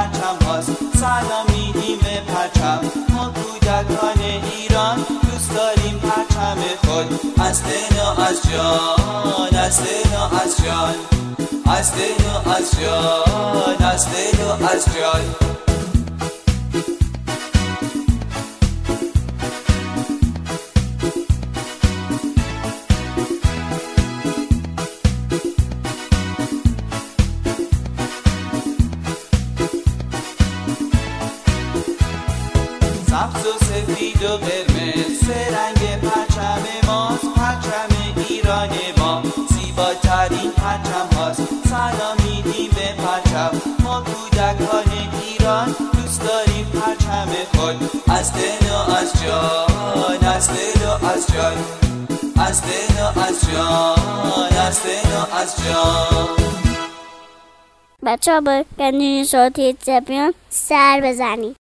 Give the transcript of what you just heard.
پرچم هاست. سلام میدیم به پرچم، ما کودکان ایران دوست داریم پرچم خود. از دل و از جان، از دل و از جان، از دل و از جان، از دل و از جان. سبز و سفید و قرمز سه رنگ پرچم ماست. پرچم ایران ما زیباترین پرچم هاست. سلام میدیم به پرچم، ما کودکان ایران دوست داریم پرچم خود. از دل و از جان، از دل و از جان، از دل و از جان، از دل و از جان. بچه ها با گندونی صوتی زبیان سر بزنید.